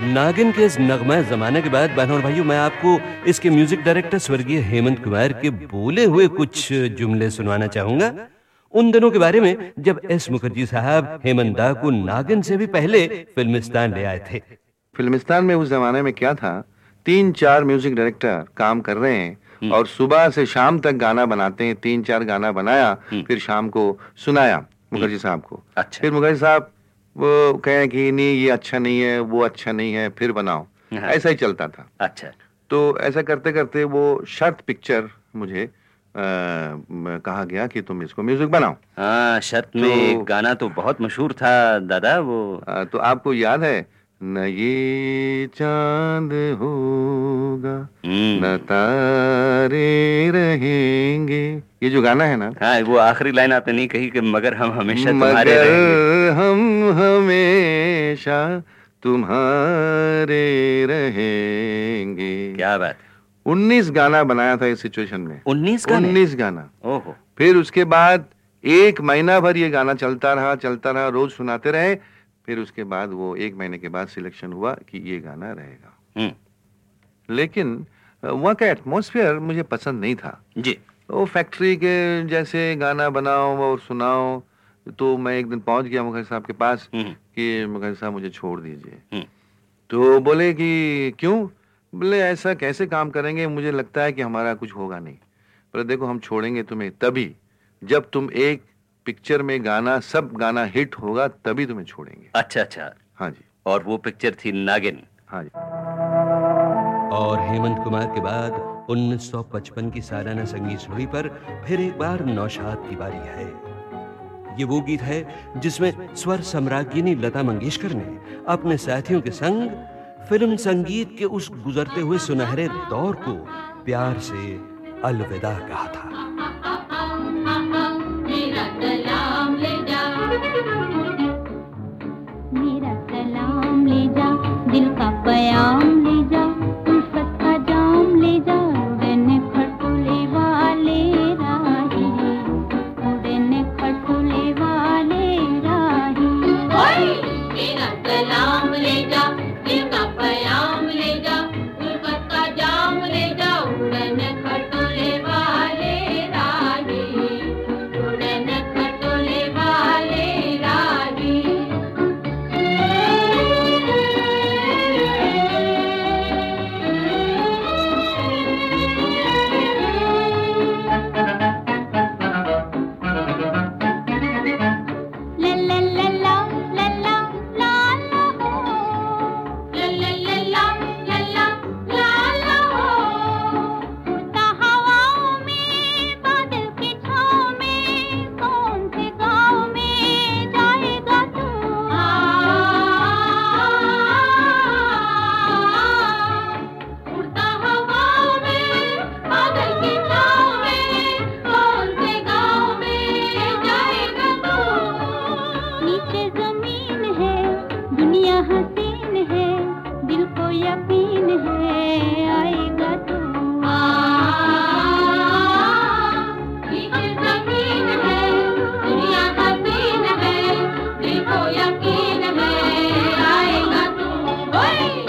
नागिन के इस नगमा ज़माने के बाद बहनों और भाइयों मैं आपको इसके म्यूजिक डायरेक्टर स्वर्गीय हेमंत कुमार के बोले हुए कुछ जुमले सुनवाना चाहूंगा उन दिनों के बारे में जब एस मुखर्जी साहब हेमंत दा को नागिन से भी पहले फिल्मिस्तान ले आए थे। फिल्मिस्तान में उस जमाने में क्या था, 3-4 म्यूजिक डायरेक्टर काम कर रहे हैं और सुबह से शाम तक गाना बनाते हैं। 3-4 गाना बनाया, फिर शाम को सुनाया मुखर्जी साहब को। अच्छा। फिर मुखर्जी साहब वो कहें कि नहीं ये अच्छा नहीं है, वो अच्छा नहीं है, फिर बनाओ। ऐसा ही चलता था। अच्छा। तो ऐसा करते करते वो शर्त पिक्चर मुझे कहा गया कि तुम इसको म्यूजिक बनाओ। हाँ, शर्त में एक गाना तो बहुत मशहूर था दादा वो। तो आपको याद है, न ये चांद होगा न तारे रहेंगे, ये जो गाना है ना। हाँ, वो आखिरी लाइन आपने नहीं कही कि मगर हम हमेशा तुम्हारे रहेंगे। हम हमेशा तुम्हारे रहेंगे। क्या बात। 19 गाना बनाया था इस सिचुएशन में। 19 गाना। ओहो। फिर उसके बाद 1 महीना भर ये गाना चलता रहा, रोज सुनाते रहे। फिर उसके बाद वो 1 महीने के बाद सिलेक्शन हुआ कि ये गाना रहेगा। लेकिन वहाँ का एटमॉस्फेयर मुझे पसंद नहीं था जी। वो फैक्ट्री के जैसे गाना बनाओ और सुनाओ। तो मैं एक दिन पहुंच गया मुखर्जी साहब के पास कि मुखर्जी साहब मुझे छोड़ दीजिए। तो बोले कि क्यों? बोले ऐसा कैसे काम करेंगे, मुझे लगता है कि हमारा कुछ होगा नहीं। बोले देखो हम छोड़ेंगे तुम्हें तभी जब तुम एक पिक्चर में गाना, सब गाना हिट होगा, तभी तुम्हें छोड़ेंगे। अच्छा। हाँ जी। और वो पिक्चर थी नागिन। हाँ जी। और हेमंत कुमार के बाद 1955 की सालाना संगीत सुरभि पर फिर एक बार नौशाद की बारी है। ये वो गीत है जिसमें स्वर सम्राज्ञी लता मंगेशकर ने अपने साथियों के संग फिल्म संगीत के उस गुजरते हुए सुनहरे दौर को प्यार से अलविदा कहा था। मेरा सलाम ले जा, मेरा सलाम ले जा, दिल का प्याम ले जा, उल्फत का जाम ले जा, उड़ने खटोले वाले राही, उड़ने खटोले वाले राही। मेरा सलाम ले जा, दिल का प्याम ले जा, उल्फत का जाम ले जा, उड़ने खटोले वाले राही, उड़ने खटोले वाले राही। हसीन है, दिल को यकीन है आएगा तू। नीचे जमीन है, दुनिया हसीन है, दिल को यकीन है आएगा तू।